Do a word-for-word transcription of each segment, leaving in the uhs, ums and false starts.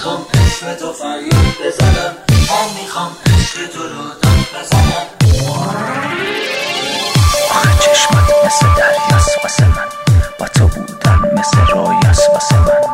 میخوام اسم تو فریاد بزنم، من میخوام عشق تو رو داد بزنم. آخه چشمت مثل دریاست واسه من، با تو بودن مثل رویاست واسه من.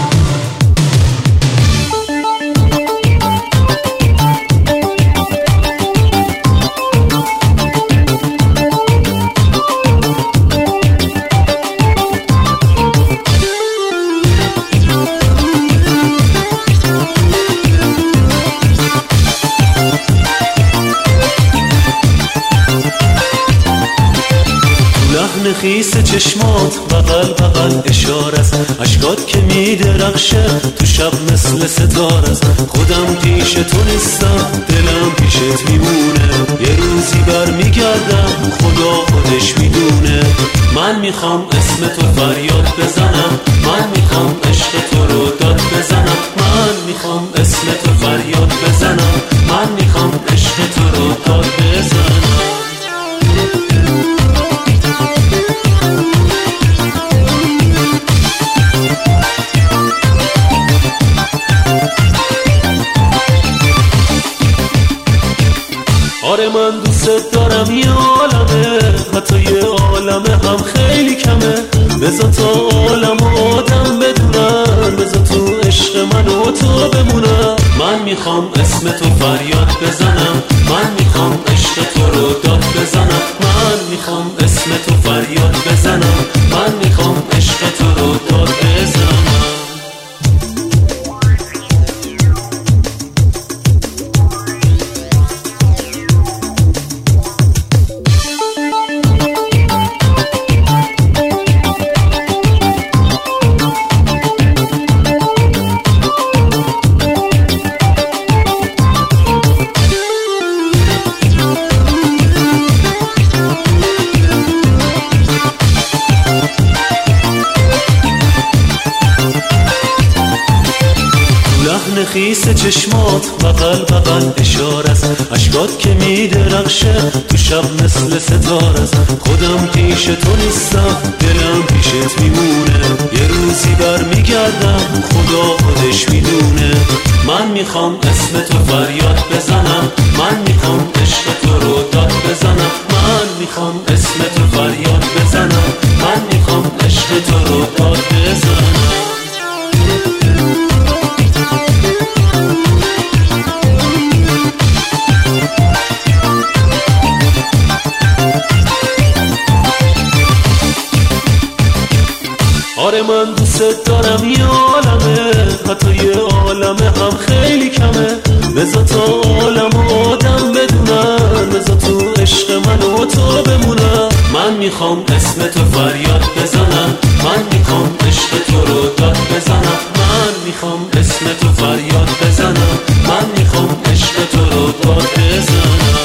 لحن خیس چشمات بغل بغل اشاره است، اشکات که میدرخشه تو شب مثل ستاره است. خودم پیش تو نیستم، دلم پیشت میمونه، یه روزی بر میگردم خدا خودش میدونه. من میخوام اسم تو فریاد بزنم، من میخوام عشق تو رو داد بزنم. من میخوام اسم تو فریاد بزنم، من میخوام عشق تو رو داد بزنم. آره من دوست دارم یه عالمه، حتی یه عالمه هم خیلی کمه. بذار تا عالم و آدم بدونن، بذار تو عشق من و تو بمونم. من میخوام اسم تو فریاد بزنم، من میخوام عشق تو رو داد بزنم. من میخوام اسم تو فریاد بزنم، من میخوام عشق تو رو داد بزنم. لحن خیس چشمات بغل بغل اشاره است، اشکات که میدرخشه تو شب مثل ستاره است. خودم پیش تو نیستم، دلم پیشت میمونه، یه روزی بر میگردم خدا خودش میدونه. من میخوام اسم تو فریاد بزنم، من میخوام عشق تو رو داد بزنم. من میخوام اسم تو فریاد بزنم، من میخوام عشق تو رو داد بزنم. آره من دوست دارم یه عالمه، حتی یه عالمه هم خیلی کمه. بذار تا عالم و آدم بدونن، بذار تو عشق من و تو بمونم. من میخوام اسم تو فریاد بزنم، من میخوام عشق تو رو داد بزنم. من میخوام اسم تو فریاد بزنم، من میخوام عشق تو رو داد بزنم.